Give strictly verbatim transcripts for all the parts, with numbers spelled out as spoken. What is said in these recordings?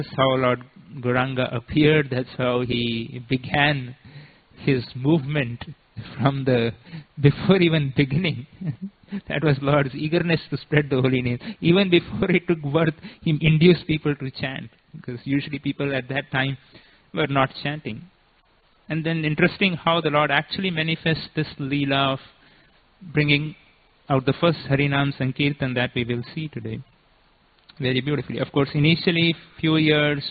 That's how Lord Gauranga appeared. That's how he began his movement from the, before even beginning. That was Lord's eagerness to spread the holy name. Even before it took birth, he induced people to chant, because usually people at that time were not chanting. And then interesting how the Lord actually manifests this Leela of bringing out the first Harinam Sankirtan that we will see today. Very beautifully. Of course, initially, few years,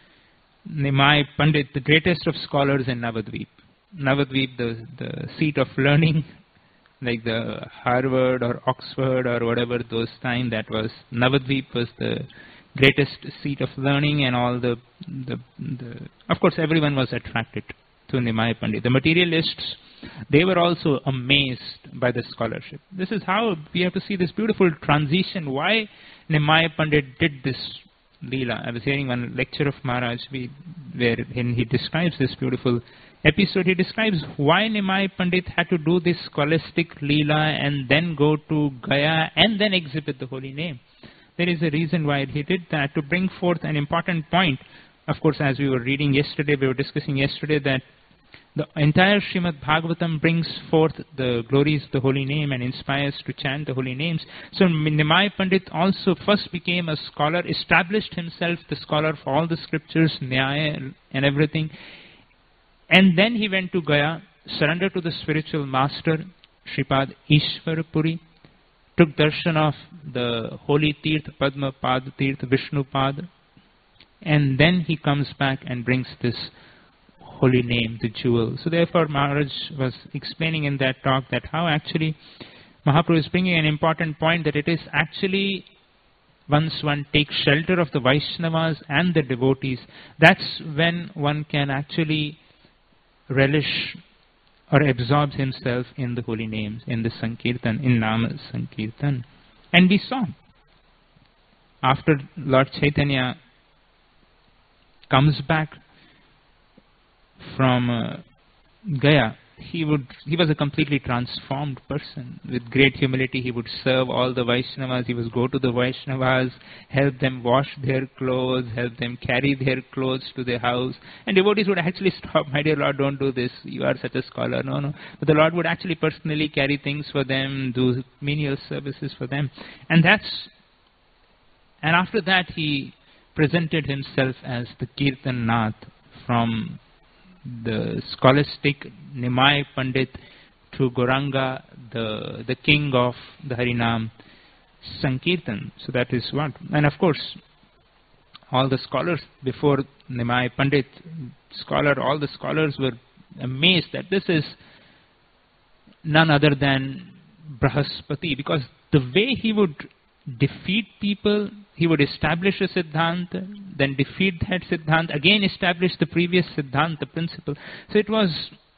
Nimai Pandit, the greatest of scholars in Navadvip. Navadvip, the, the seat of learning, like the Harvard or Oxford or whatever those time, that was, Navadvip was the greatest seat of learning, and all the, the, the of course everyone was attracted to Nimai Pandit. The materialists, they were also amazed by the scholarship. This is how we have to see this beautiful transition, why Nimai Pandit did this Leela. I was hearing one lecture of Maharaj where he describes this beautiful episode. He describes why Nimai Pandit had to do this scholastic Leela and then go to Gaya and then exhibit the holy name. There is a reason why he did that, to bring forth an important point. Of course, as we were reading yesterday, we were discussing yesterday that the entire Srimad Bhagavatam brings forth the glories of the holy name and inspires to chant the holy names. So Nimai Pandit also first became a scholar, established himself the scholar for all the scriptures, Nyaya and everything. And then he went to Gaya, surrendered to the spiritual master, Shripad Ishwar Puri, took darshan of the holy Tirth, Padma Pad Tirth, Vishnu Pad, and then he comes back and brings this holy name, the jewel. So therefore Maharaj was explaining in that talk that how actually Mahaprabhu is bringing an important point, that it is actually once one takes shelter of the Vaishnavas and the devotees, that's when one can actually relish or absorbs himself in the holy names, in the Sankirtan, in Nama Sankirtan. And we saw, after Lord Chaitanya comes back from uh, Gaya, he would he was a completely transformed person. With great humility, he would serve all the Vaishnavas. He would go to the Vaishnavas, help them wash their clothes, help them carry their clothes to their house. And devotees would actually stop, my dear Lord, don't do this. You are such a scholar. No, no. But the Lord would actually personally carry things for them, do menial services for them. And that's, and after that he presented himself as the Kirtan Nath, from the scholastic Nimai Pandit to Gauranga, the the king of the Harinam Sankirtan. So that is what. And of course, all the scholars before Nimai Pandit, scholar, all the scholars were amazed that this is none other than Brahaspati, because the way he would defeat people, he would establish a Siddhanta, then defeat that Siddhanta, again establish the previous Siddhanta principle. So it was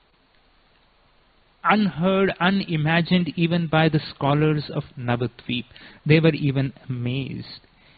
unheard, unimagined even by the scholars of Navadvip. They were even amazed.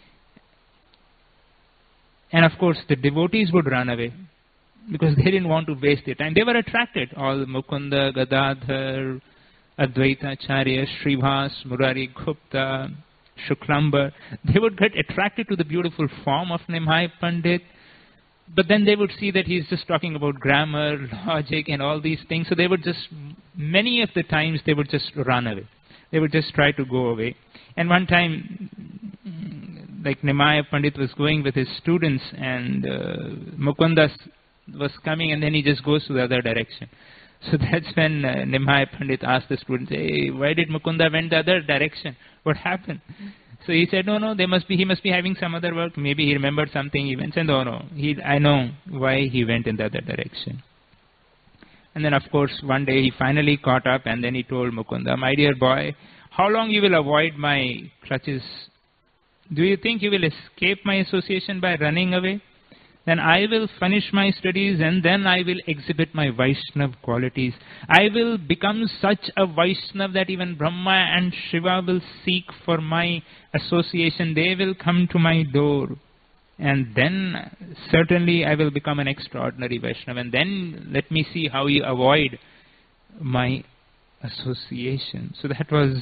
And of course the devotees would run away, because they didn't want to waste their time. They were attracted. All Mukunda, Gadadhar, Advaita Acharya, Srivas, Murari Gupta, Shuklambar, they would get attracted to the beautiful form of Nimai Pandit, but then they would see that he's just talking about grammar, logic and all these things. So they would just, many of the times they would just run away. They would just try to go away. And one time, like Nimai Pandit was going with his students, and uh, Mukunda was coming, and then he just goes to the other direction. So that's when uh, Nimai Pandit asked the students, hey, why did Mukunda went the other direction? What happened? So he said, no, no, they must be, he must be having some other work. Maybe he remembered something. He went, and no, no, he, I know why he went in the other direction. And then, of course, one day he finally caught up, and then he told Mukunda, my dear boy, how long you will avoid my clutches? Do you think you will escape my association by running away? Then I will finish my studies, and then I will exhibit my Vaishnav qualities. I will become such a Vaishnav that even Brahma and Shiva will seek for my association. They will come to my door. And then certainly I will become an extraordinary Vaishnav. And then let me see how you avoid my association. So that was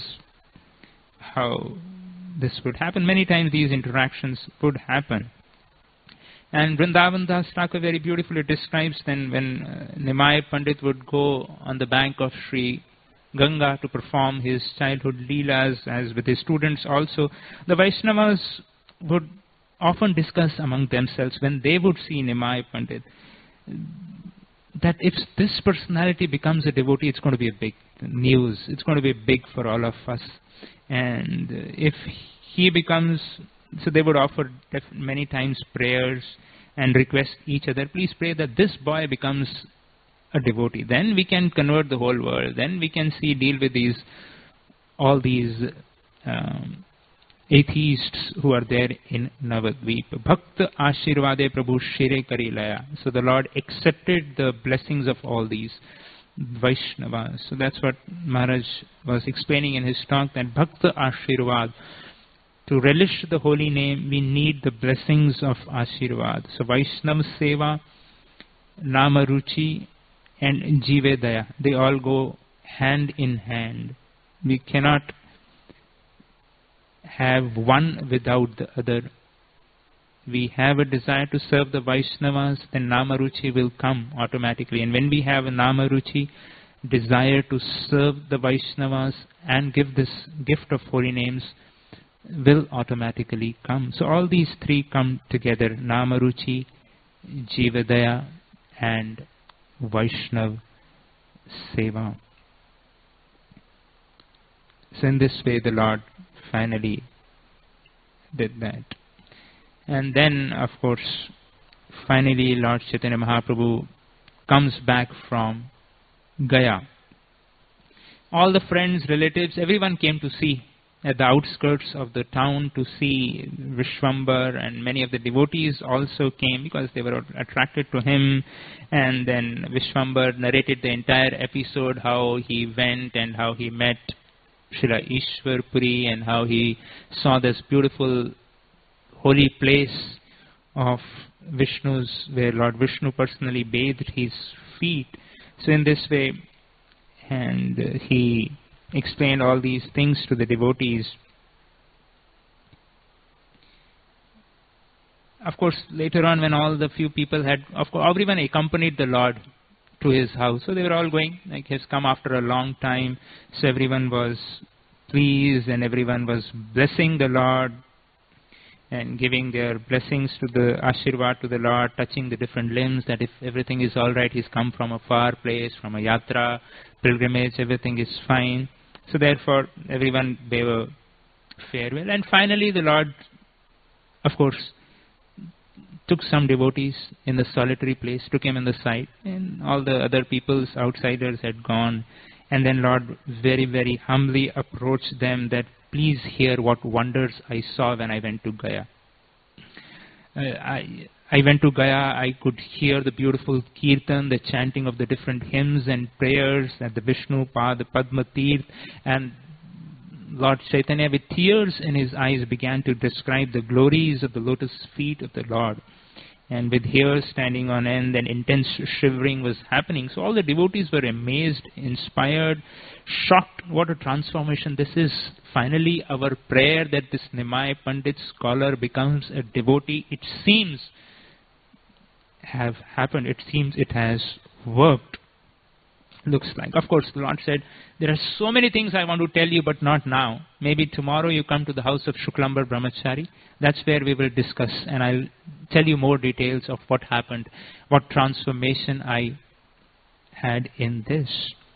how this would happen. Many times these interactions would happen. And Vrindavan Das Thakur very beautifully describes then when uh, Nimai Pandit would go on the bank of Sri Ganga to perform his childhood leelas, as with his students also, the Vaishnavas would often discuss among themselves when they would see Nimai Pandit that if this personality becomes a devotee, it's going to be a big news. It's going to be big for all of us. And if he becomes, so they would offer many times prayers and request each other, please pray that this boy becomes a devotee. Then we can convert the whole world. Then we can see, deal with these, all these um, atheists who are there in Navadvip. Bhakta Ashirvade Prabhu Shire Karilaya. So the Lord accepted the blessings of all these Vaishnavas. So that's what Maharaj was explaining in his talk, that Bhakta Ashirvad. To relish the holy name, we need the blessings of Ashirvad. So Vaishnav Seva, Namaruchi and Jivedaya, they all go hand in hand. We cannot have one without the other. We have a desire to serve the Vaishnavas, then Namaruchi will come automatically. And when we have a Namaruchi, desire to serve the Vaishnavas and give this gift of holy names, will automatically come. So all these three come together, Namaruchi, Jivadaya and Vaishnav Seva. So in this way the Lord finally did that. And then of course finally Lord Chaitanya Mahaprabhu comes back from Gaya. All the friends, relatives, everyone came to see at the outskirts of the town to see Vishwambar, and many of the devotees also came because they were attracted to him. And then Vishwambar narrated the entire episode, how he went and how he met Srila Ishwar Puri and how he saw this beautiful holy place of Vishnu's, where Lord Vishnu personally bathed his feet. So in this way, and uh, he explained all these things to the devotees. Of course, later on when all the few people had, of course, everyone accompanied the Lord to his house. So they were all going, like he has come after a long time. So everyone was pleased and everyone was blessing the Lord and giving their blessings to the Ashirvad to the Lord, touching the different limbs, that if everything is all right, he's come from a far place, from a yatra, pilgrimage, everything is fine. So therefore, everyone gave a farewell. And finally, the Lord, of course, took some devotees in the solitary place, took him in the side, and all the other people's outsiders had gone. And then Lord very, very humbly approached them that, please hear what wonders I saw when I went to Gaya. Uh, I, I went to Gaya, I could hear the beautiful kirtan, the chanting of the different hymns and prayers at the Vishnu Pad, the Padma Tirth, and Lord Chaitanya with tears in his eyes began to describe the glories of the lotus feet of the Lord. And with hairs standing on end and intense shivering was happening. So all the devotees were amazed, inspired, shocked. What a transformation this is. Finally, our prayer that this Nimai Pandit scholar becomes a devotee, it seems have happened. It seems it has worked. Looks like. Of course, the Lord said, there are so many things I want to tell you, but not now. Maybe tomorrow you come to the house of Shuklambar Brahmachari. That's where we will discuss, and I'll tell you more details of what happened, what transformation I had in this.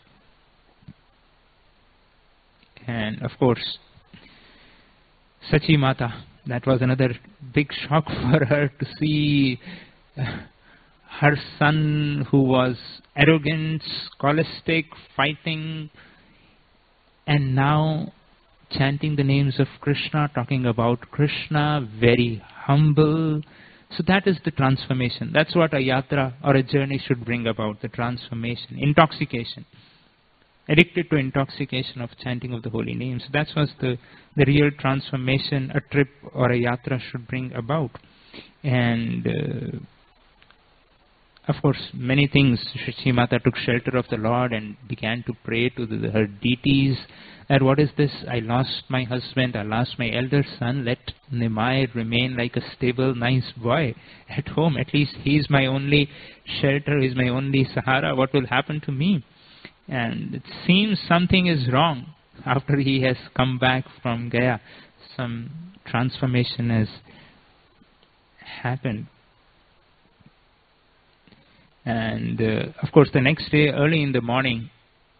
And of course, Sachi Mata, that was another big shock for her to see uh, her son, who was arrogant, scholastic, fighting, and now chanting the names of Krishna, talking about Krishna, very humble. So that is the transformation. That's what a yatra or a journey should bring about, the transformation. Intoxication. Addicted to intoxication of chanting of the holy names. That was the, the real transformation a trip or a yatra should bring about. And uh, of course, many things. Shri Mata took shelter of the Lord and began to pray to the, her deities. That what is this? I lost my husband, I lost my elder son. Let Nimai remain like a stable, nice boy at home. At least he is my only shelter, he is my only Sahara. What will happen to me? And it seems something is wrong. After he has come back from Gaya, some transformation has happened. And uh, of course, the next day, early in the morning,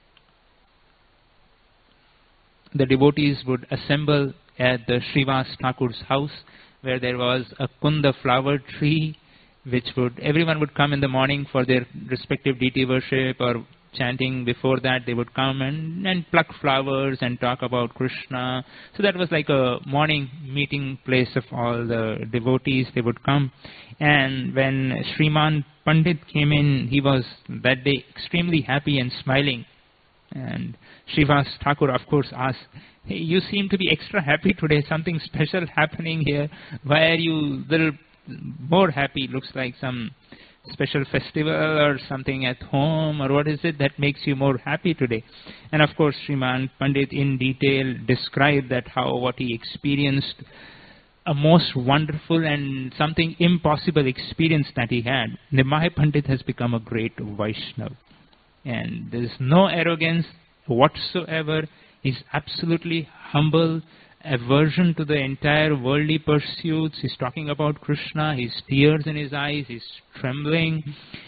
the devotees would assemble at the Srivas Thakur's house, where there was a kunda flower tree, which would, everyone would come in the morning for their respective deity worship or chanting. Before that, they would come and, and pluck flowers and talk about Krishna. So that was like a morning meeting place of all the devotees. They would come. And when Sriman Pandit came in, he was that day extremely happy and smiling. And Srivas Thakur, of course, asked, hey, you seem to be extra happy today. Something special happening here. Why are you little more happy? Looks like some special festival or something at home, or what is it that makes you more happy today? And of course, Sriman Pandit in detail described that how what he experienced, a most wonderful and something impossible experience that he had. Nimai Pandit has become a great Vaishnava. And there is no arrogance whatsoever. He's absolutely humble, aversion to the entire worldly pursuits. He's talking about Krishna. He's tears in his eyes. He's trembling.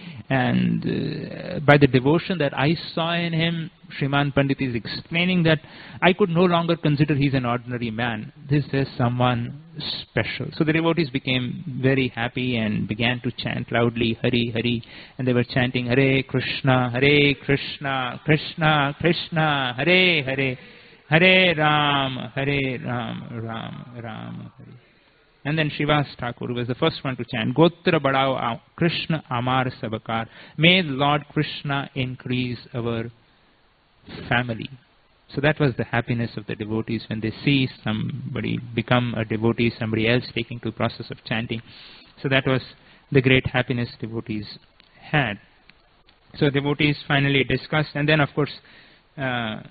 And uh, by the devotion that I saw in him, Sriman Pandit is explaining that I could no longer consider he's an ordinary man. This is someone special. So the devotees became very happy and began to chant loudly, Hari, Hari. And they were chanting, Hare Krishna, Hare Krishna, Krishna, Krishna, Hare, Hare. Hare Ram, Hare Ram, Ram, Ram, Hare. And then Srivas Thakur was the first one to chant, Gotra Badao Krishna Amar Sabakar. May Lord Krishna increase our family. So that was the happiness of the devotees when they see somebody become a devotee, somebody else taking to the process of chanting. So that was the great happiness devotees had. So devotees finally discussed, and then of course, uh,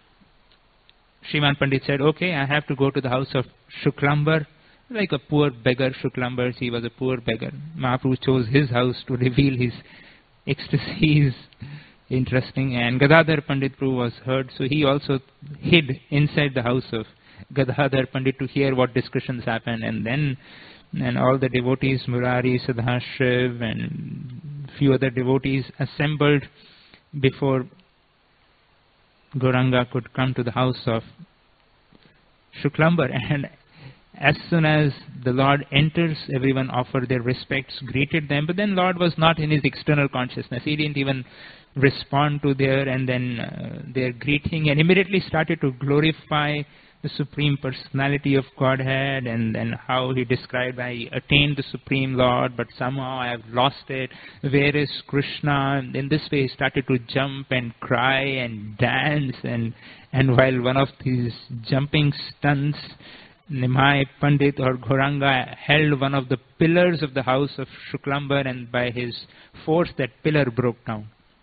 Sriman Pandit said, okay, I have to go to the house of Shuklambar, like a poor beggar. Shuklambar, he was a poor beggar. Mahaprabhu chose his house to reveal his ecstasies. Interesting. And Gadadhar Pandit Prabhu was heard, so he also hid inside the house of Gadadhar Pandit to hear what discussions happened. And then and all the devotees, Murari, Sadhashiv, and few other devotees assembled before Gauranga could come to the house of Shuklambar. And as soon as the Lord enters, everyone offered their respects, greeted them. But then Lord was not in his external consciousness. He didn't even respond to their and then uh, their greeting, and immediately started to glorify the Supreme Personality of Godhead, and then how he described, I attained the Supreme Lord, but somehow I have lost it. Where is Krishna? And in this way he started to jump and cry and dance, and, and while one of these jumping stunts, Nimai Pandit or Gauranga held one of the pillars of the house of Shuklambar, and by his force that pillar broke down.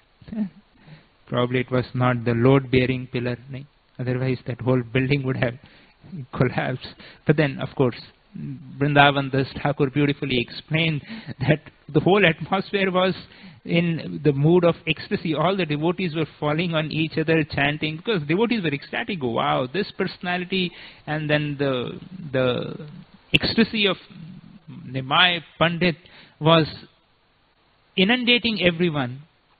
Probably it was not the load-bearing pillar. No? Otherwise that whole building would have collapsed. But then, of course, Vrindavan Das Thakur beautifully explained that the whole atmosphere was in the mood of ecstasy. All the devotees were falling on each other, chanting, because devotees were ecstatic. Wow, this personality, and then the the ecstasy of Nimai Pandit was inundating everyone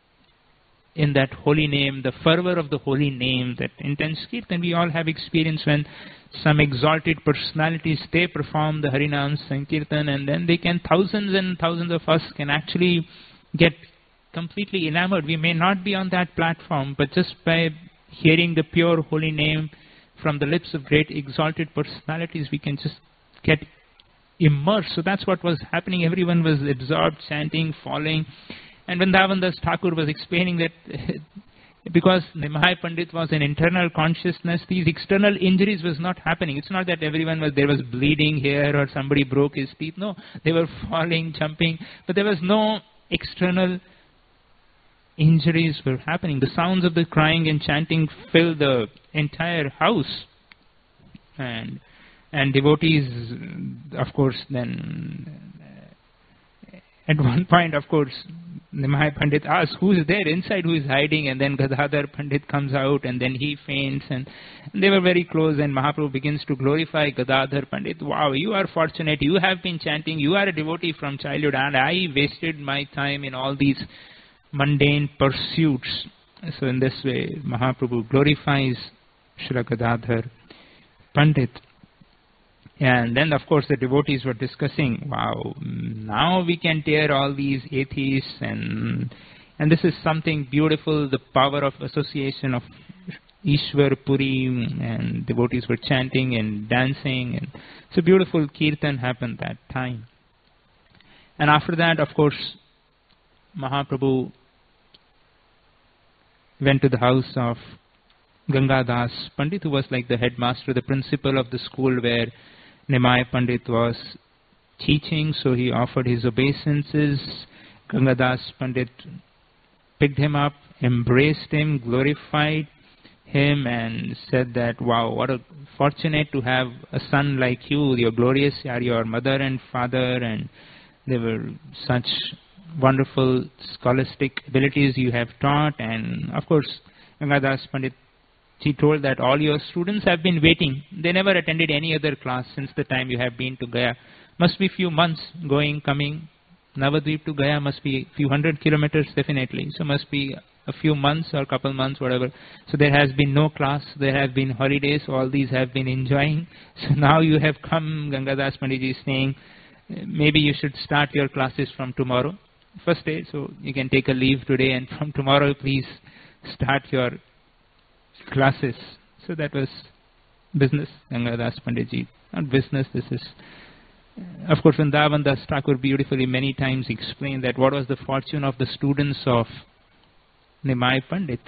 in that holy name, the fervor of the holy name, that intense kirtan. We all have experience when some exalted personalities, they perform the Harinam Sankirtan, and then they can, thousands and thousands of us can actually get completely enamored. We may not be on that platform, but just by hearing the pure holy name from the lips of great exalted personalities, we can just get immersed. So that's what was happening. Everyone was absorbed, chanting, falling. And Vrindavan Das Thakur was explaining that because Nimai Pandit was an internal consciousness, these external injuries was not happening. It's not that everyone was, there was bleeding here or somebody broke his teeth. No, they were falling, jumping, but there was no external injuries were happening. The sounds of the crying and chanting filled the entire house. And and devotees, of course, then uh, at one point, of course, Nimai Pandit asks, who is there inside, who is hiding? And then Gadadhar Pandit comes out, and then he faints, and, and they were very close, and Mahaprabhu begins to glorify Gadadhar Pandit. Wow, you are fortunate, you have been chanting, you are a devotee from childhood, and I wasted my time in all these mundane pursuits. So in this way, Mahaprabhu glorifies Srila Gadadhar Pandit. And then, of course, the devotees were discussing, wow, now we can tear all these atheists, and and this is something beautiful, the power of association of Ishwar Puri, and devotees were chanting and dancing, and so beautiful kirtan happened that time. And after that, of course, Mahaprabhu went to the house of Gangadas Pandit, who was like the headmaster, the principal of the school where Nimai Pandit was teaching. So he offered his obeisances. Gangadas Pandit picked him up, embraced him, glorified him, and said that, wow, what a fortunate to have a son like you. You're glorious, are your mother and father, and they were such wonderful scholastic abilities you have taught. And of course, Gangadas Pandit, he told that all your students have been waiting. They never attended any other class since the time you have been to Gaya. Must be few months going, coming. Navadvip to Gaya must be few hundred kilometers definitely. So must be a few months or couple months, whatever. So there has been no class. There have been holidays. All these have been enjoying. So now you have come, Gangadas Pandit is saying, maybe you should start your classes from tomorrow. First day, so you can take a leave today, and from tomorrow please start your classes. So that was business, Gangadas Panditji. Not business, this is... Uh, of course, Vrindavan Das Thakur beautifully many times explained that what was the fortune of the students of Nimai Pandit.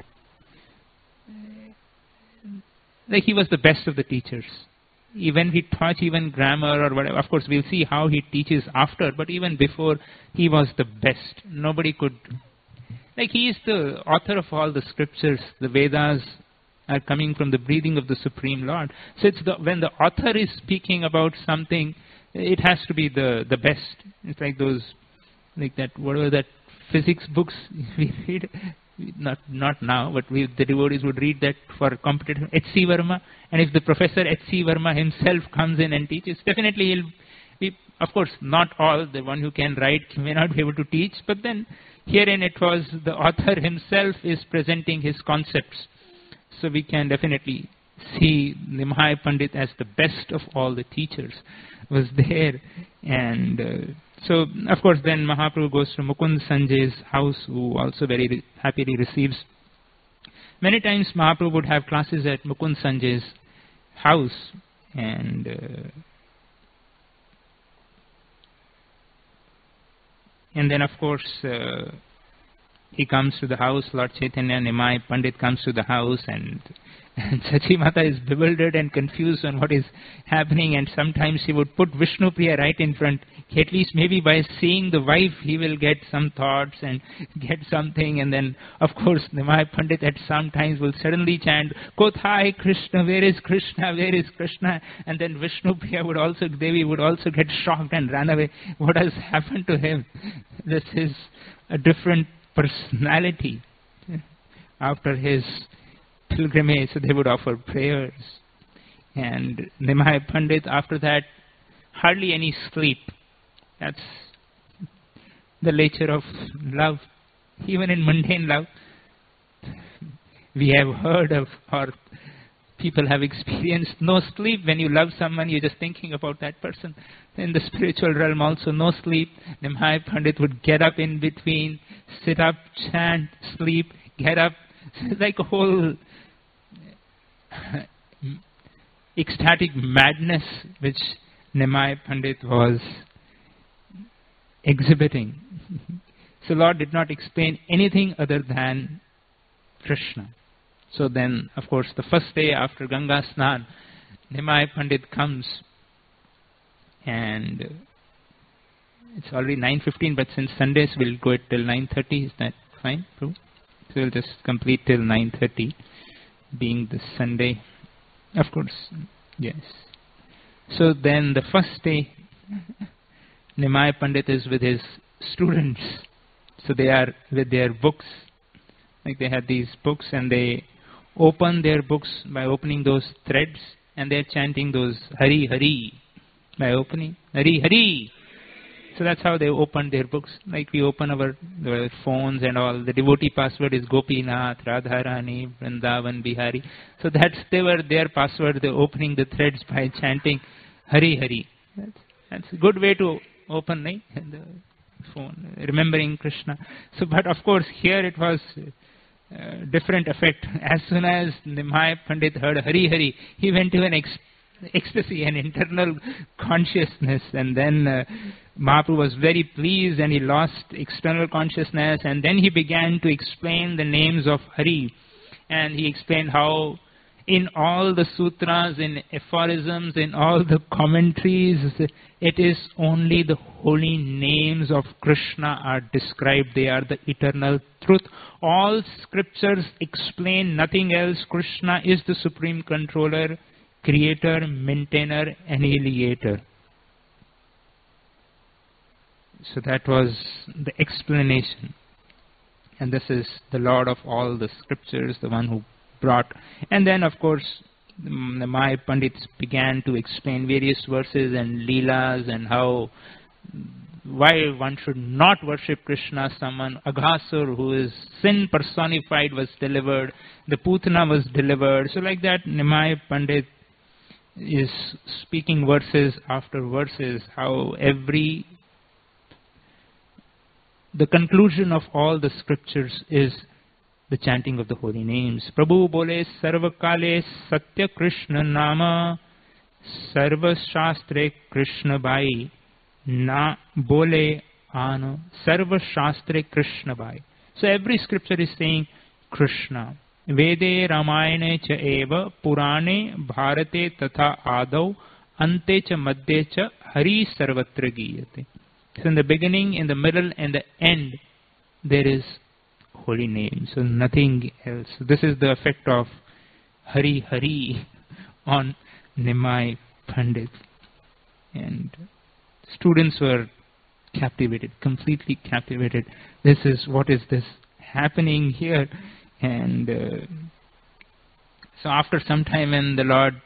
Like he was the best of the teachers. Even he taught even grammar or whatever. Of course, we'll see how he teaches after, but even before, he was the best. Nobody could... Like he is the author of all the scriptures, the Vedas are coming from the breathing of the Supreme Lord. So it's the, when the author is speaking about something, it has to be the, the best. It's like those, like that, whatever that physics books we read, not not now, but we, the devotees would read that for competitive, H C Verma, and if the professor H C Verma himself comes in and teaches, definitely he'll be, of course, not all, the one who can write may not be able to teach, but then herein it was the author himself is presenting his concepts. So we can definitely see Nimai Pandit as the best of all the teachers was there. And uh, so, of course, then Mahaprabhu goes to Mukund Sanjay's house, who also very re happily receives. Many times Mahaprabhu would have classes at Mukund Sanjay's house. And uh, and then, of course, uh, he comes to the house, Lord Chaitanya, Nimai Pandit comes to the house, and, and Sachi Mata is bewildered and confused on what is happening, and sometimes he would put Vishnu Priya right in front. At least maybe by seeing the wife, he will get some thoughts and get something, and then, of course, Nimai Pandit at some times will suddenly chant, Kothai Krishna, where is Krishna, where is Krishna? And then Vishnu Priya would also, Devi would also get shocked and run away. What has happened to him? This is a different personality. After his pilgrimage, so they would offer prayers. And Nimai Pandit, after that, hardly any sleep. That's the nature of love. Even in mundane love, we have heard of, or people have experienced no sleep. When you love someone, you're just thinking about that person. In the spiritual realm also, no sleep. Nimai Pandit would get up in between, sit up, chant, sleep, get up. It's like a whole ecstatic madness which Nimai Pandit was exhibiting. So Lord did not explain anything other than Krishna. So then, of course, the first day after Ganga Snan, Nimai Pandit comes, and it's already nine fifteen, but since Sundays we'll go it till nine thirty. Is that fine, Prabhu? So we'll just complete till nine thirty, being this Sunday. Of course, yes. So then the first day, Nimai Pandit is with his students. So they are with their books. Like they had these books and they open their books by opening those threads and they're chanting those Hari Hari by opening Hari Hari. So that's how they opened their books. Like we open our, our phones and all. The devotee password is Gopinath, Radharani, Vrindavan, Bihari. So that's they were their password. They're opening the threads by chanting Hari Hari. That's, that's a good way to open right? the phone, remembering Krishna. So, but of course, here it was uh, different effect. As soon as Nimai Pandit heard Hari Hari, he went to an ex ecstasy, an internal consciousness, and then uh, Mahaprabhu was very pleased and he lost external consciousness, and then he began to explain the names of Hari, and he explained how in all the sutras, in aphorisms, in all the commentaries, it is only the holy names of Krishna are described. They are the eternal truth. All scriptures explain nothing else. Krishna is the supreme controller, creator, maintainer, annihilator. So that was the explanation. And this is the Lord of all the scriptures, the one who brought. And then, of course, the Nimai Pandits began to explain various verses and leelas and how, why one should not worship Krishna. Someone, Aghasur, who is sin personified, was delivered. The Putana was delivered. So like that, Nimai Pandit is speaking verses after verses, how every, the conclusion of all the scriptures is the chanting of the holy names. Prabhu bole sarvakale satya Krishna nama sarva shastre Krishna bai na bole ano sarva shastre Krishna bai. So every scripture is saying Krishna. Vede Ramayane cha eva Purane Bharate tatha adau ante cha madhye cha Hari sarvatra giyate. So in the beginning, in the middle and the end, there is holy name. So nothing else. This is the effect of Hari Hari on Nimai Pandit. And students were captivated, completely captivated. This is, what is this happening here? And uh, so after some time, when the Lord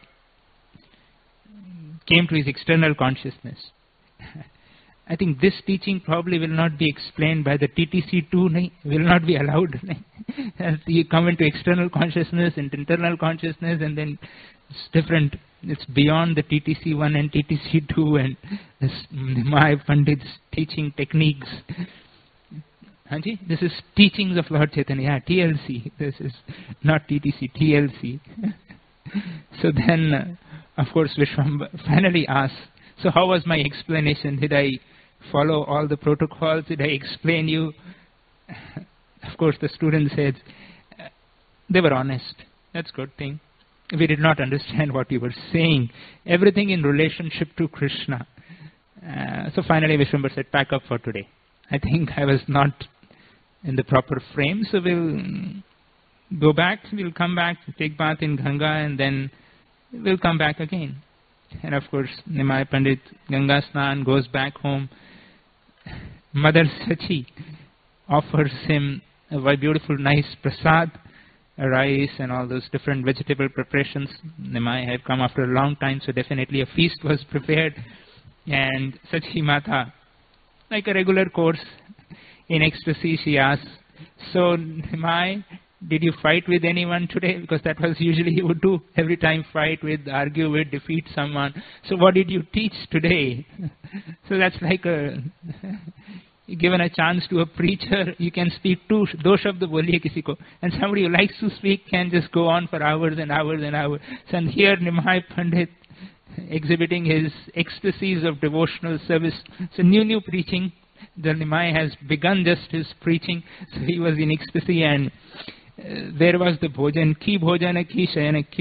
came to his external consciousness, I think this teaching probably will not be explained by the T T C two, will not be allowed. As you come into external consciousness and internal consciousness, and then it's different. It's beyond the T T C one and T T C two and this Nimai Pandit's teaching techniques. Hanji, this is teachings of Lord Chaitanya, T L C. This is not T T C, T L C. So then, uh, of course, Vishwambara finally asked, so how was my explanation? Did I follow all the protocols? Did I explain you? Of course, the student said, uh, they were honest. That's a good thing. We did not understand what you were saying. Everything in relationship to Krishna. Uh, so finally, Vishwambara said, pack up for today. I think I was not in the proper frame, so we'll go back. We'll come back, take bath in Ganga, and then we'll come back again. And of course, Nimai Pandit Ganga Snan goes back home. Mother Sachi offers him a very beautiful, nice prasad, a rice and all those different vegetable preparations. Nimai had come after a long time, so definitely a feast was prepared. And Sachi Mata, like a regular course, in ecstasy, she asks, so Nimai, did you fight with anyone today? Because that was usually he would do, every time fight with, argue with, defeat someone. So what did you teach today? So that's like a, given a chance to a preacher, you can speak two, do shabd boliye kisi ko. And somebody who likes to speak can just go on for hours and hours and hours. So and here Nimai Pandit exhibiting his ecstasies of devotional service. So new, new preaching. The Nimai has begun just his preaching. So he was in ecstasy, and Uh, there was the bhojan, ki bhojana ki shayana ki